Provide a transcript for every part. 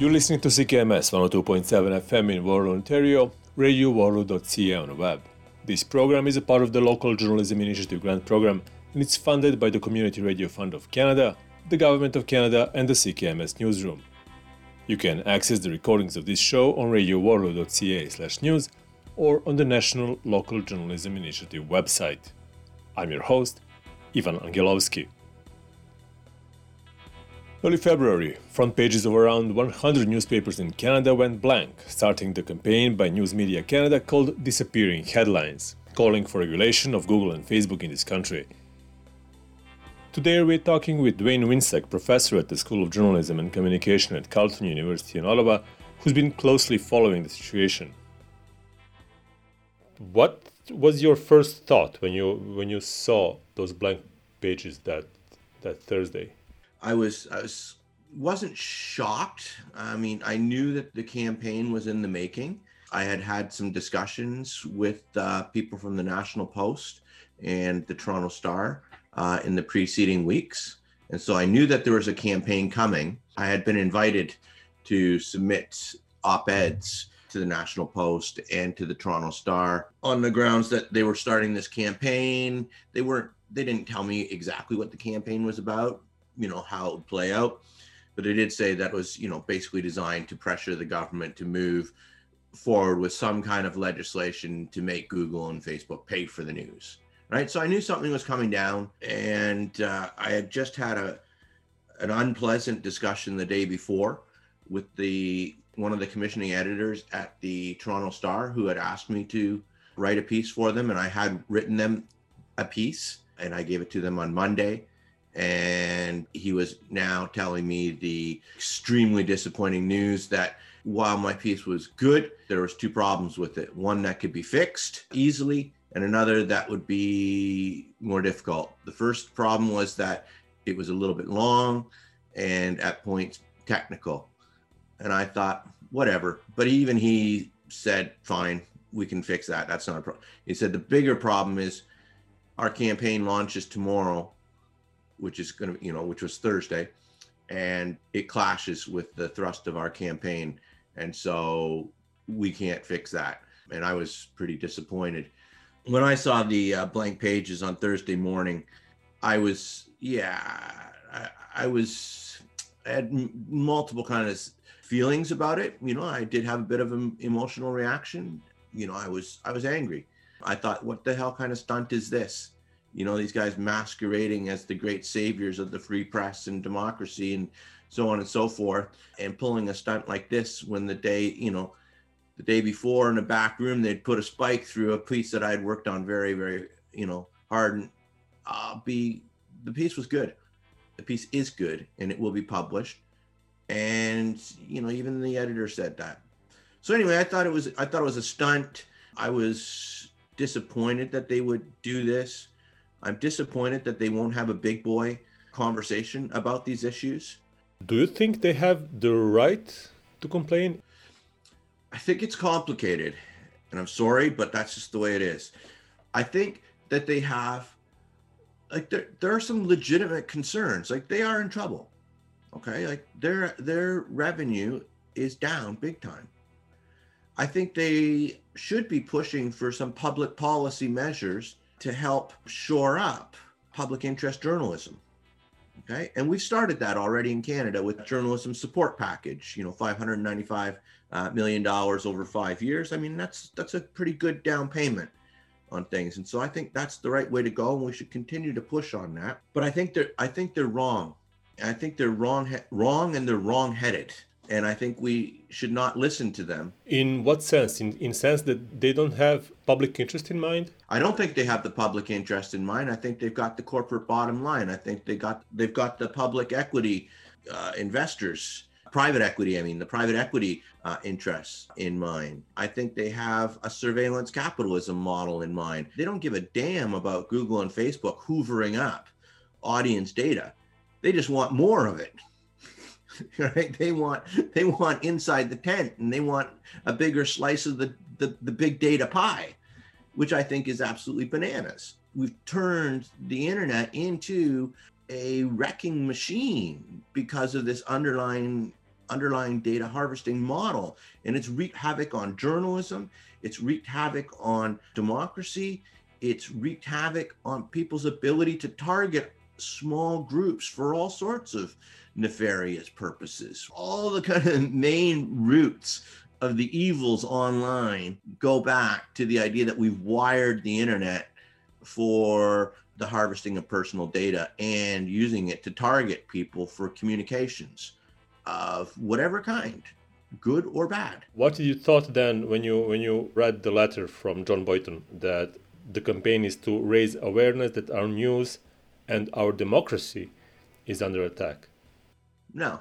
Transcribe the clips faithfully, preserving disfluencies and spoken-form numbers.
You're listening to C K M S one oh two point seven F M in Waterloo, Ontario, radio waterloo dot c a on the web. This program is a part of the Local Journalism Initiative Grant Program, and it's funded by the Community Radio Fund of Canada, the Government of Canada, and the C K M S Newsroom. You can access the recordings of this show on radio waterloo dot c a slash news or on the National Local Journalism Initiative website. I'm your host, Ivan Angelovsky. Early February, front pages of around one hundred newspapers in Canada went blank, starting the campaign by News Media Canada called Disappearing Headlines, calling for regulation of Google and Facebook in this country. Today we're talking with Dwayne Winsek, professor at the School of Journalism and Communication at Carleton University in Ottawa, who's been closely following the situation. What was your first thought when you when you saw those blank pages that that Thursday? I was I was wasn't shocked. I mean, I knew that the campaign was in the making. I had had some discussions with uh, people from the National Post and the Toronto Star uh, in the preceding weeks, and so I knew that there was a campaign coming. I had been invited to submit op-eds to the National Post and to the Toronto Star on the grounds that they were starting this campaign. They weren't. They didn't tell me exactly what the campaign was about, you know, how it would play out. But they did say that was, you know, basically designed to pressure the government to move forward with some kind of legislation to make Google and Facebook pay for the news, right? So I knew something was coming down, and uh, I had just had a an unpleasant discussion the day before with the one of the commissioning editors at the Toronto Star, who had asked me to write a piece for them, and I had written them a piece, and I gave it to them on Monday. And he was now telling me the extremely disappointing news that while my piece was good, there was two problems with it. One that could be fixed easily, and another that would be more difficult. The first problem was that it was a little bit long and at points technical. And I thought, whatever. But even he said, fine, we can fix that. That's not a problem. He said the bigger problem is our campaign launches tomorrow, which is going to, you know, which was Thursday, and it clashes with the thrust of our campaign. And so we can't fix that. And I was pretty disappointed. When I saw the uh, blank pages on Thursday morning, I was, yeah, I, I was, I had m- multiple kind of feelings about it. You know, I did have a bit of an emotional reaction. You know, I was, I was angry. I thought, what the hell kind of stunt is this? You know, these guys masquerading as the great saviors of the free press and democracy and so on and so forth, and pulling a stunt like this when the day, you know, the day before in the back room, they'd put a spike through a piece that I'd worked on very, very, you know, hard. And uh, be, the piece was good. The piece is good, and it will be published. And, you know, even the editor said that. So anyway, I thought it was, I thought it was a stunt. I was disappointed that they would do this. I'm disappointed that they won't have a big boy conversation about these issues. Do you think they have the right to complain? I think it's complicated, and I'm sorry, but that's just the way it is. I think that they have, like, there, there are some legitimate concerns. Like, they are in trouble, okay? Like, their their revenue is down big time. I think they should be pushing for some public policy measures to help shore up public interest journalism, okay? And we've started that already in Canada with journalism support package, you know, five hundred ninety-five uh, million dollars over five years. I mean, that's that's a pretty good down payment on things. And so I think that's the right way to go, and we should continue to push on that. But I think they're I think they're wrong. I think they're wrong, wrong, and they're wrong-headed. And I think we should not listen to them. In what sense? In in sense that they don't have public interest in mind? I don't think they have the public interest in mind. I think they've got the corporate bottom line. I think they got they've got the public equity uh, investors, private equity. I mean, the private equity uh, interests in mind. I think they have a surveillance capitalism model in mind. They don't give a damn about Google and Facebook hoovering up audience data. They just want more of it. Right? They want they want inside the tent, and they want a bigger slice of the, the, the big data pie, which I think is absolutely bananas. We've turned the internet into a wrecking machine because of this underlying underlying data harvesting model, and it's wreaked havoc on journalism. It's wreaked havoc on democracy. It's wreaked havoc on people's ability to target small groups for all sorts of nefarious purposes. All the kind of main roots of the evils online go back to the idea that we've wired the internet for the harvesting of personal data and using it to target people for communications of whatever kind, good or bad. What you thought then when you when you read the letter from John Boyton that the campaign is to raise awareness that our news and our democracy is under attack? No,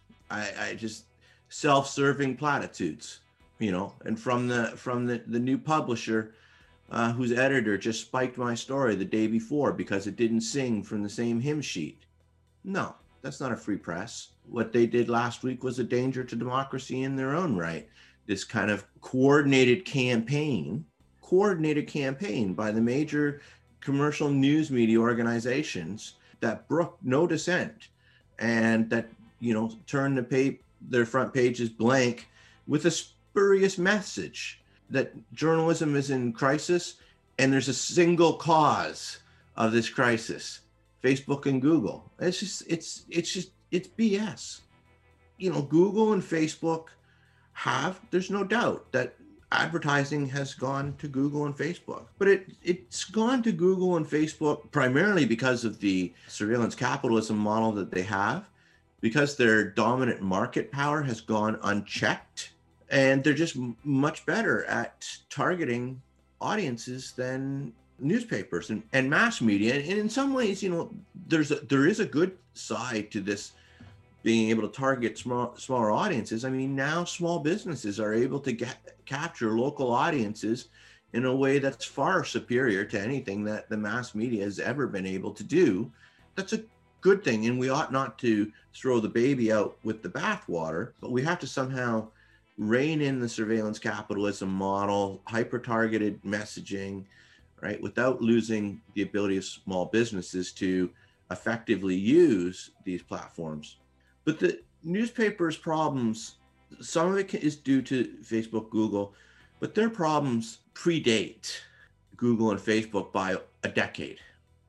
I, I just self-serving platitudes, you know, and from the from the, the new publisher uh, whose editor just spiked my story the day before because it didn't sing from the same hymn sheet. No, that's not a free press. What they did last week was a danger to democracy in their own right. This kind of coordinated campaign, coordinated campaign by the major commercial news media organizations that brook no dissent and that, you know, turn the page, their front pages blank with a spurious message that journalism is in crisis and there's a single cause of this crisis, Facebook and Google. It's just, it's, it's just, it's B S. You know, Google and Facebook have, there's no doubt that advertising has gone to Google and Facebook, but it, it's gone to Google and Facebook primarily because of the surveillance capitalism model that they have, because their dominant market power has gone unchecked, and they're just m- much better at targeting audiences than newspapers and, and mass media. And, and in some ways, you know, there's a, there is a good side to this being able to target small, smaller audiences. I mean, now small businesses are able to get, capture local audiences in a way that's far superior to anything that the mass media has ever been able to do. That's a good thing, and we ought not to throw the baby out with the bathwater, but we have to somehow rein in the surveillance capitalism model, hyper-targeted messaging, right, without losing the ability of small businesses to effectively use these platforms. But the newspapers' problems, some of it is due to Facebook, Google, but their problems predate Google and Facebook by a decade,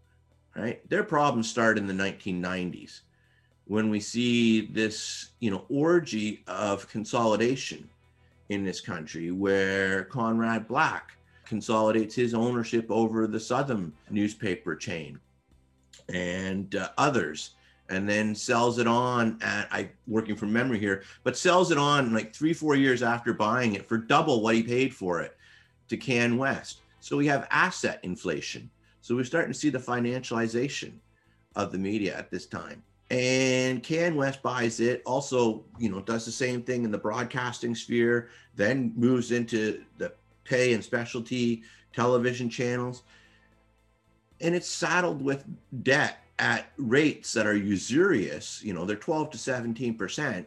right? Their problems start in the nineteen nineties when we see this, you know, orgy of consolidation in this country where Conrad Black consolidates his ownership over the Southern newspaper chain and uh, others, and then sells it on at, I working from memory here, but sells it on like three, four years after buying it for double what he paid for it to CanWest. So we have asset inflation. So we're starting to see the financialization of the media at this time. And CanWest buys it, also, you know, does the same thing in the broadcasting sphere, then moves into the pay and specialty television channels. And it's saddled with debt at rates that are usurious. You know, they're twelve to seventeen percent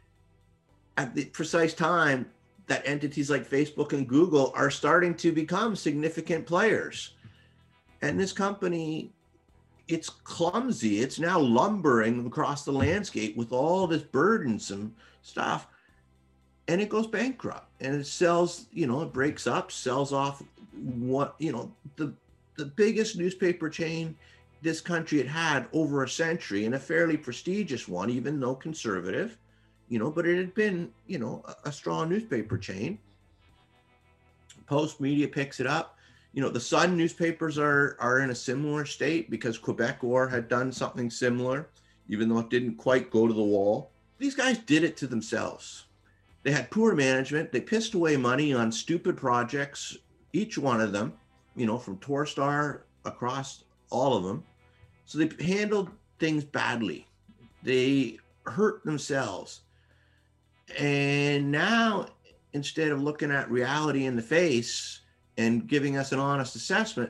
at the precise time that entities like Facebook and Google are starting to become significant players. And this company, it's clumsy. It's now lumbering across the landscape with all this burdensome stuff. And it goes bankrupt, and it sells, you know, it breaks up, sells off what, you know, the, the biggest newspaper chain this country had had over a century, and a fairly prestigious one, even though conservative, you know, but it had been, you know, a, a strong newspaper chain. Post Media picks it up. You know, the Sun newspapers are are in a similar state because Quebecor had done something similar, even though it didn't quite go to the wall. These guys did it to themselves. They had poor management. They pissed away money on stupid projects, each one of them, you know, from Torstar across all of them. So they handled things badly. They hurt themselves. And now, instead of looking at reality in the face and giving us an honest assessment,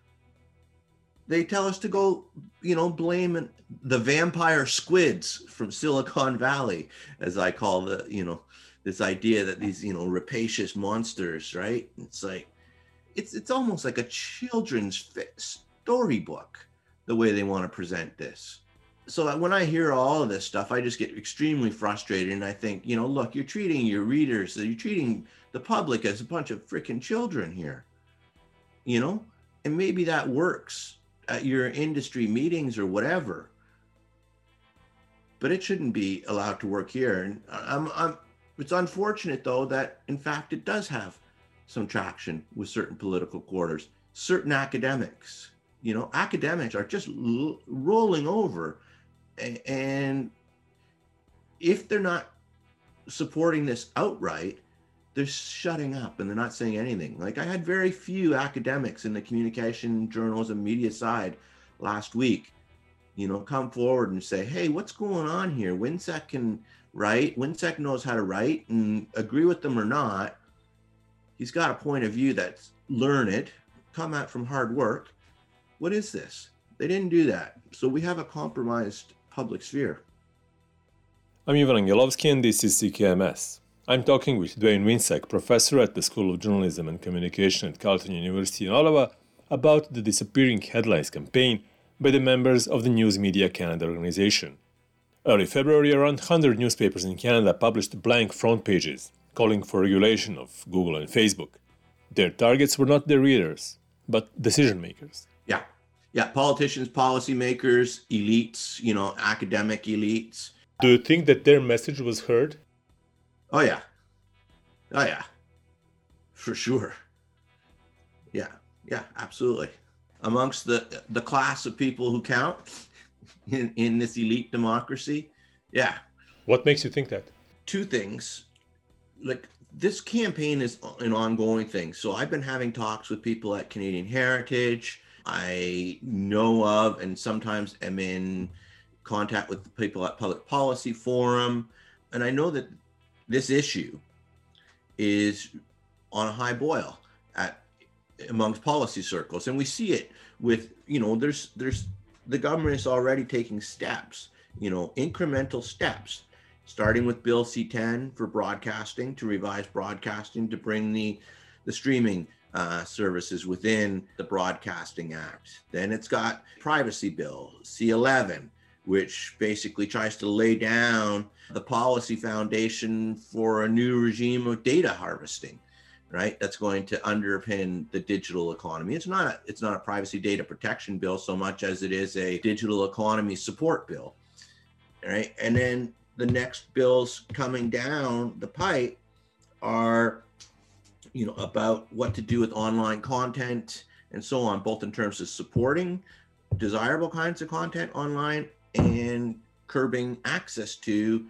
they tell us to go, you know, blame the vampire squids from Silicon Valley, as I call the, you know, this idea that these, you know, rapacious monsters, right? It's like, it's it's almost like a children's storybook, the way they want to present this. So when I hear all of this stuff, I just get extremely frustrated. And I think, you know, look, you're treating your readers, you're treating the public as a bunch of freaking children here, you know, and maybe that works at your industry meetings or whatever, but it shouldn't be allowed to work here. And I'm, I'm, it's unfortunate, though, that in fact it does have some traction with certain political quarters, certain academics. You know, academics are just l- rolling over. And if they're not supporting this outright, they're shutting up and they're not saying anything. Like, I had very few academics in the communication, journalism, media side last week, you know, come forward and say, hey, what's going on here? WinSec can write. WinSec knows how to write, and agree with them or not, he's got a point of view that's learned, come out from hard work. What is this? They didn't do that. So we have a compromised public sphere. I'm Ivan Angelovsky and this is C K M S. I'm talking with Duane WinSec, professor at the School of Journalism and Communication at Carleton University in Ottawa, about the Disappearing Headlines campaign by the members of the News Media Canada organization. Early February, around one hundred newspapers in Canada published blank front pages, calling for regulation of Google and Facebook. Their targets were not their readers, but decision makers. Yeah. Yeah. Politicians, policymakers, elites, you know, academic elites. Do you think that their message was heard? Oh, yeah. Oh, yeah. For sure. Yeah. Yeah, absolutely. Amongst the the class of people who count in, in this elite democracy. Yeah. What makes you think that? Two things. Like, this campaign is an ongoing thing. So I've been having talks with people at Canadian Heritage. I know of and sometimes am in contact with the people at Public Policy Forum. And I know that this issue is on a high boil at amongst policy circles. And we see it with, you know, there's there's the government is already taking steps, you know, incremental steps, starting with Bill C ten for broadcasting, to revise broadcasting, to bring the the streaming uh, services within the Broadcasting Act. Then it's got Privacy Bill, C eleven, which basically tries to lay down the policy foundation for a new regime of data harvesting, right? That's going to underpin the digital economy. It's not a, it's not a privacy data protection bill so much as it is a digital economy support bill, right? And then the next bills coming down the pipe are, you know, about what to do with online content and so on, both in terms of supporting desirable kinds of content online and curbing access to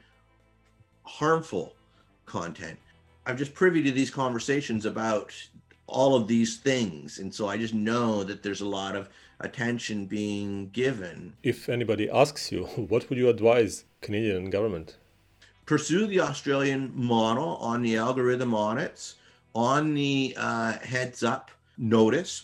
harmful content. I'm just privy to these conversations about all of these things. And so I just know that there's a lot of attention being given. If anybody asks you, what would you advise Canadian government? Pursue the Australian model on the algorithm audits, on the uh, heads up notice,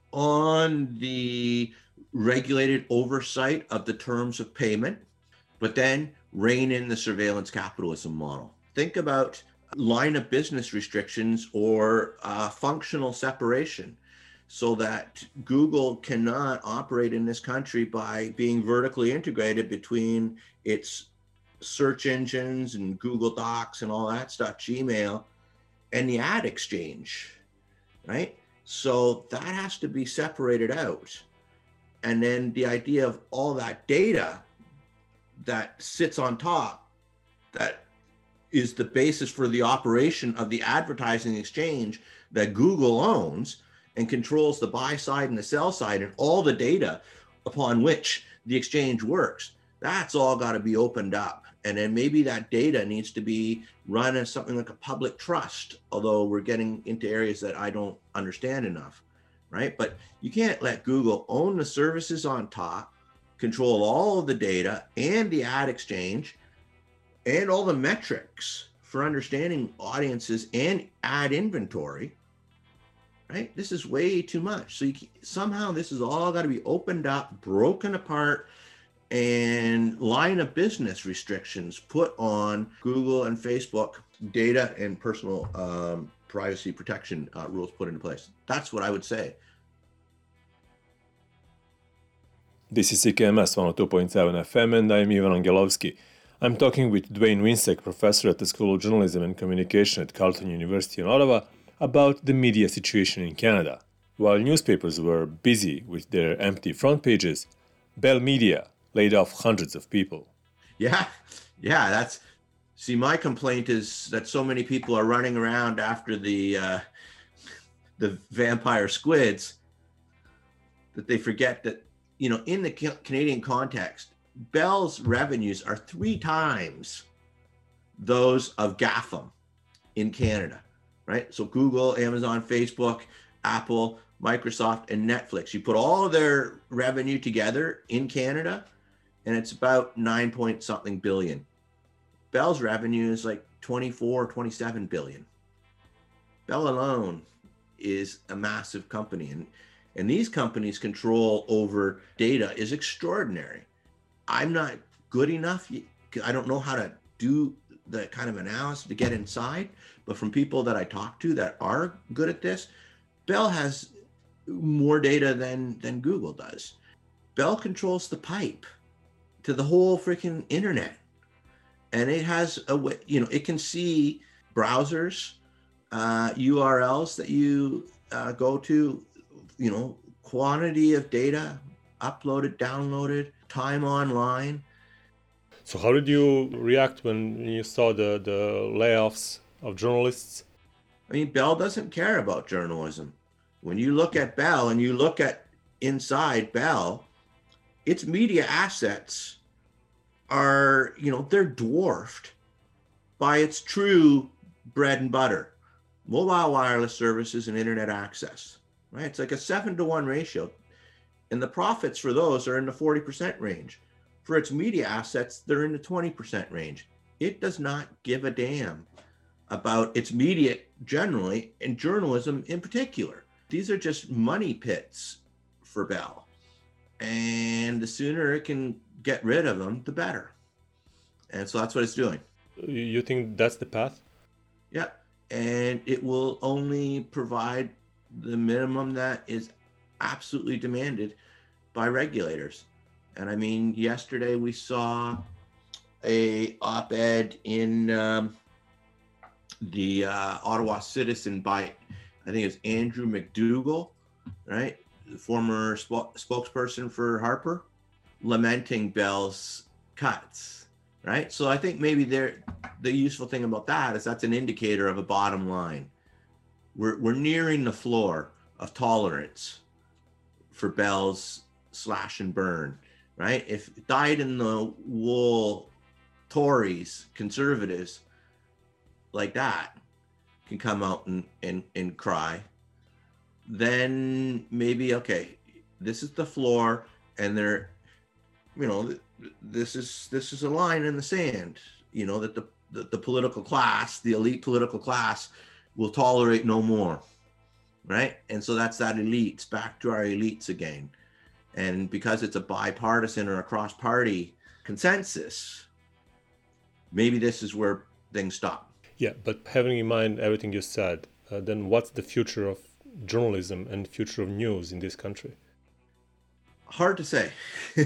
on the regulated oversight of the terms of payment, but then rein in the surveillance capitalism model. Think about line of business restrictions or uh, functional separation, so that Google cannot operate in this country by being vertically integrated between its search engines and Google Docs and all that stuff, Gmail, and the ad exchange, right? So that has to be separated out. And then the idea of all that data that sits on top, that is the basis for the operation of the advertising exchange that Google owns and controls the buy side and the sell side and all the data upon which the exchange works. That's all got to be opened up. And then maybe that data needs to be run as something like a public trust, although we're getting into areas that I don't understand enough, right? But you can't let Google own the services on top, control all of the data and the ad exchange and all the metrics for understanding audiences and ad inventory, right? This is way too much. So you can, somehow this is all got to be opened up, broken apart, and line of business restrictions put on Google and Facebook, data and personal um, privacy protection uh, rules put into place. That's what I would say. This is C K M S one oh two point seven F M, and I'm Ivan Angelovsky. I'm talking with Dwayne Winsek, professor at the School of Journalism and Communication at Carleton University in Ottawa, about the media situation in Canada. While newspapers were busy with their empty front pages, Bell Media laid off hundreds of people. Yeah, yeah, that's... See, my complaint is that so many people are running around after the uh, the vampire squids that they forget that, you know, in the Canadian context, Bell's revenues are three times those of GAFAM in Canada, right? So Google, Amazon, Facebook, Apple, Microsoft, and Netflix. You put all of their revenue together in Canada, and it's about nine point something billion. Bell's revenue is like twenty-four, twenty-seven billion. Bell alone is a massive company, and, and these companies' control over data is extraordinary. I'm not good enough. I don't know how to do the kind of analysis to get inside, but from people that I talk to that are good at this, Bell has more data than, than Google does. Bell controls the pipe to the whole freaking internet. And it has a way, you know, it can see browsers, uh, U R Ls that you uh, go to, you know, quantity of data uploaded, downloaded, time online. So how did you react when you saw the, the layoffs of journalists? I mean, Bell doesn't care about journalism. When you look at Bell and you look at inside Bell, its media assets are, you know, they're dwarfed by its true bread and butter, mobile wireless services and internet access, right? It's like a seven to one ratio. And the profits for those are in the forty percent range. For its media assets, they're in the twenty percent range. It does not give a damn about its media generally and journalism in particular. These are just money pits for Bell. And the sooner it can get rid of them, the better. And so that's what it's doing. You think that's the path? Yeah. And it will only provide the minimum that is absolutely demanded by regulators. And I mean, yesterday we saw a op-ed in um, the uh, Ottawa Citizen by, I think it's Andrew McDougall, right? The former sp- spokesperson for Harper, lamenting Bell's cuts, right? So I think maybe there, the useful thing about that is that's an indicator of a bottom line. We're we're nearing the floor of tolerance for Bell's slash and burn, right? If dyed-in-the-wool Tories, conservatives like that can come out and, and, and cry, then maybe, okay, this is the floor, and they're, you know, this is this is a line in the sand, you know, that the, the, the political class, the elite political class will tolerate no more, right? And so that's that elites, back to our elites again. And because it's a bipartisan or a cross-party consensus, maybe this is where things stop. Yeah, but having in mind everything you said, uh, then what's the future of journalism and future of news in this country? Hard to say.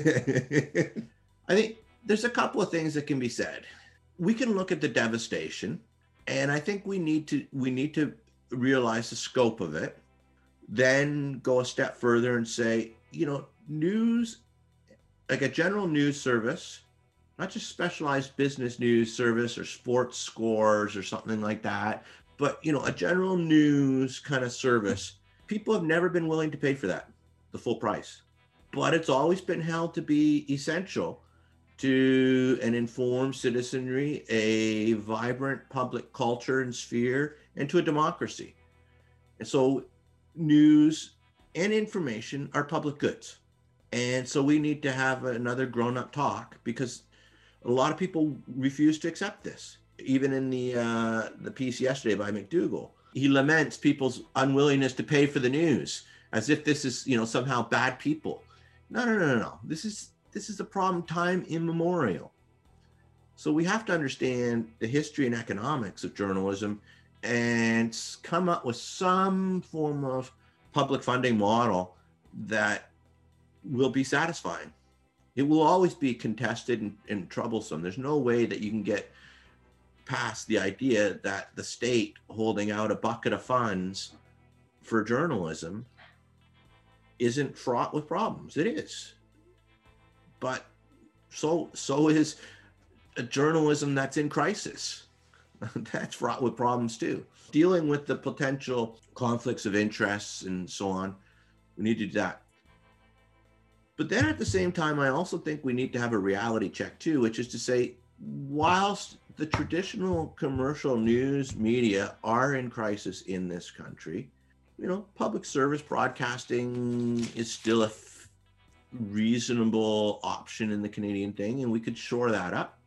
I think there's a couple of things that can be said. We can look at the devastation, and I think we need to we need to realize the scope of it, then go a step further and say, you know, news, like a general news service, not just specialized business news service or sports scores or something like that, but, you know, a general news kind of service. People have never been willing to pay for that, the full price. But it's always been held to be essential to an informed citizenry, a vibrant public culture and sphere, and to a democracy. And so news and information are public goods. And so we need to have another grown-up talk, because a lot of people refuse to accept this. Even in the uh, the piece yesterday by McDougall, he laments people's unwillingness to pay for the news, as if this is, you know, somehow bad people. No, no, no, no, no. This is this is a problem time immemorial. So we have to understand the history and economics of journalism and come up with some form of public funding model that will be satisfying. It will always be contested and, and troublesome. There's no way that you can get past the idea that the state holding out a bucket of funds for journalism isn't fraught with problems. It is. But so so is a journalism that's in crisis. That's fraught with problems too. Dealing with the potential conflicts of interests and so on, we need to do that. But then at the same time, I also think we need to have a reality check too, which is to say, whilst the traditional commercial news media are in crisis in this country, you know, public service broadcasting is still a f- reasonable option in the Canadian thing, and we could shore that up.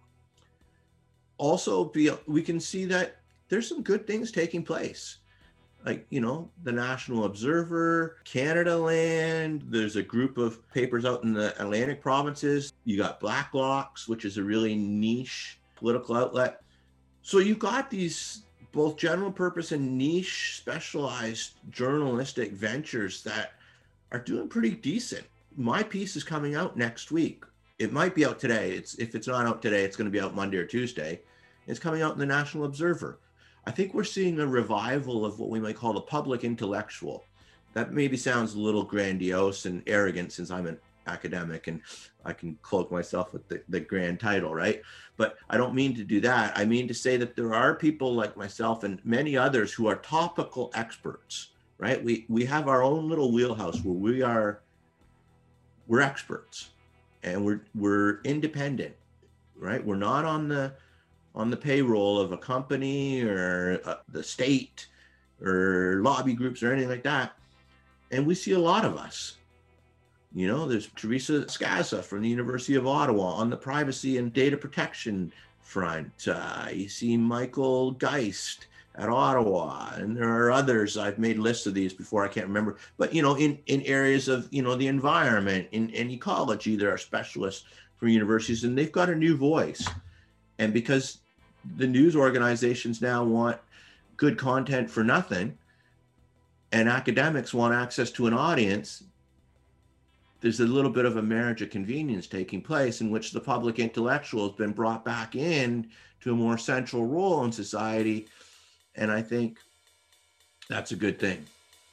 Also, be, we can see that there's some good things taking place. Like, you know, the National Observer, Canada Land, there's a group of papers out in the Atlantic provinces. You got Blacklocks, which is a really niche political outlet. So you've got these both general purpose and niche specialized journalistic ventures that are doing pretty decent. My piece is coming out next week. It might be out today. It's if it's not out today, it's going to be out Monday or Tuesday. It's coming out in the National Observer. I think we're seeing a revival of what we might call the public intellectual. That maybe sounds a little grandiose and arrogant since I'm an academic and I can cloak myself with the, the grand title, right? But I don't mean to do that. I mean to say that there are people like myself and many others who are topical experts, right? We we have our own little wheelhouse where we are, we're experts and we're we're independent, right? We're not on the on the payroll of a company or uh, the state or lobby groups or anything like that. And we see a lot of us. You know, there's Teresa Scaza from the University of Ottawa on the privacy and data protection front. Uh, you see Michael Geist at Ottawa, and there are others. I've made lists of these before, I can't remember. But, you know, in, in areas of, you know, the environment, in, in ecology, there are specialists from universities, and they've got a new voice. And because the news organizations now want good content for nothing, and academics want access to an audience, there's a little bit of a marriage of convenience taking place in which the public intellectual has been brought back in to a more central role in society. And I think that's a good thing.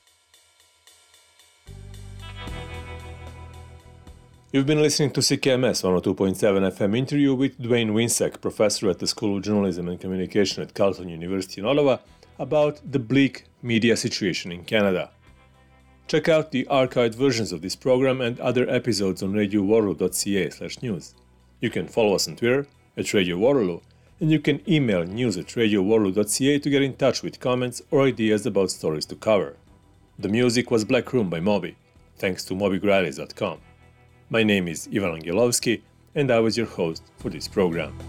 You've been listening to C K M S one oh two point seven F M interview with Dwayne Winsek, professor at the School of Journalism and Communication at Carleton University in Ottawa, about the bleak media situation in Canada. Check out the archived versions of this program and other episodes on radio waterloo dot c a slash news. You can follow us on Twitter at Radio Waterloo, and you can email news at radio waterloo dot c a to get in touch with comments or ideas about stories to cover. The music was Black Room by Moby, thanks to moby gradius dot com. My name is Ivan Angelovsky, and I was your host for this program.